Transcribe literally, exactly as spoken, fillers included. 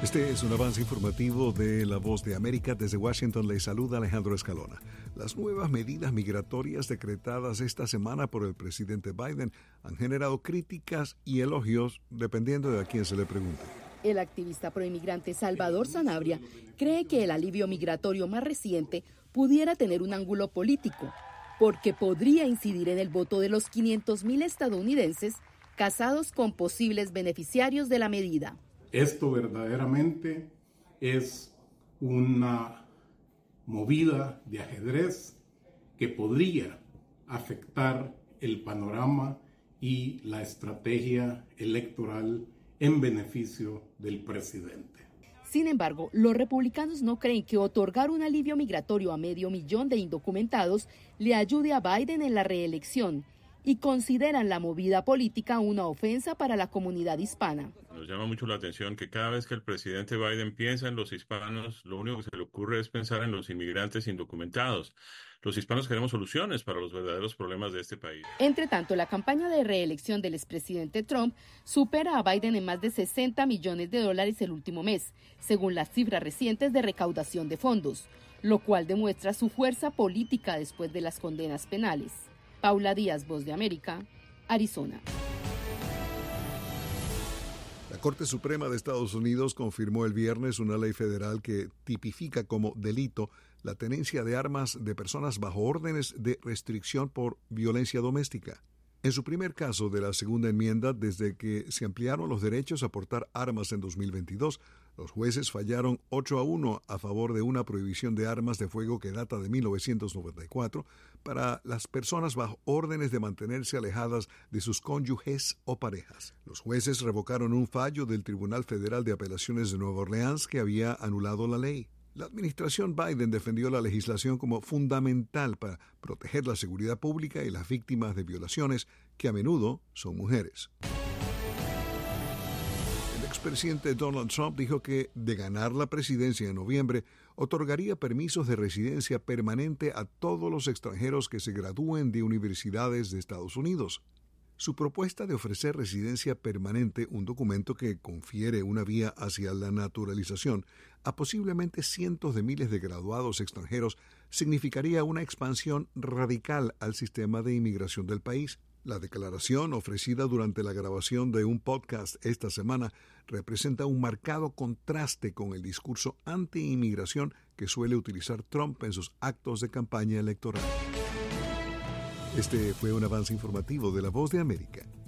Este es un avance informativo de La Voz de América. Desde Washington les saluda Alejandro Escalona. Las nuevas medidas migratorias decretadas esta semana por el presidente Biden han generado críticas y elogios dependiendo de a quién se le pregunte. El activista proinmigrante Salvador Sanabria cree que el alivio migratorio más reciente pudiera tener un ángulo político, porque podría incidir en el voto de los quinientos mil estadounidenses casados con posibles beneficiarios de la medida. Esto verdaderamente es una movida de ajedrez que podría afectar el panorama y la estrategia electoral en beneficio del presidente. Sin embargo, los republicanos no creen que otorgar un alivio migratorio a medio millón de indocumentados le ayude a Biden en la reelección y consideran la movida política una ofensa para la comunidad hispana. Nos llama mucho la atención que cada vez que el presidente Biden piensa en los hispanos, lo único que se le ocurre es pensar en los inmigrantes indocumentados. Los hispanos queremos soluciones para los verdaderos problemas de este país. Entre tanto, la campaña de reelección del expresidente Trump supera a Biden en más de sesenta millones de dólares el último mes, según las cifras recientes de recaudación de fondos, lo cual demuestra su fuerza política después de las condenas penales. Paula Díaz, Voz de América, Arizona. La Corte Suprema de Estados Unidos confirmó el viernes una ley federal que tipifica como delito la tenencia de armas de personas bajo órdenes de restricción por violencia doméstica. En su primer caso de la segunda enmienda, desde que se ampliaron los derechos a portar armas en dos mil veintidós, los jueces fallaron ocho a uno a favor de una prohibición de armas de fuego que data de mil novecientos noventa y cuatro para las personas bajo órdenes de mantenerse alejadas de sus cónyuges o parejas. Los jueces revocaron un fallo del Tribunal Federal de Apelaciones de Nueva Orleans que había anulado la ley. La administración Biden defendió la legislación como fundamental para proteger la seguridad pública y las víctimas de violaciones, que a menudo son mujeres. El expresidente Donald Trump dijo que, de ganar la presidencia en noviembre, otorgaría permisos de residencia permanente a todos los extranjeros que se gradúen de universidades de Estados Unidos. Su propuesta de ofrecer residencia permanente, un documento que confiere una vía hacia la naturalización a posiblemente cientos de miles de graduados extranjeros, significaría una expansión radical al sistema de inmigración del país. La declaración, ofrecida durante la grabación de un podcast esta semana, representa un marcado contraste con el discurso anti-inmigración que suele utilizar Trump en sus actos de campaña electoral. Este fue un avance informativo de La Voz de América.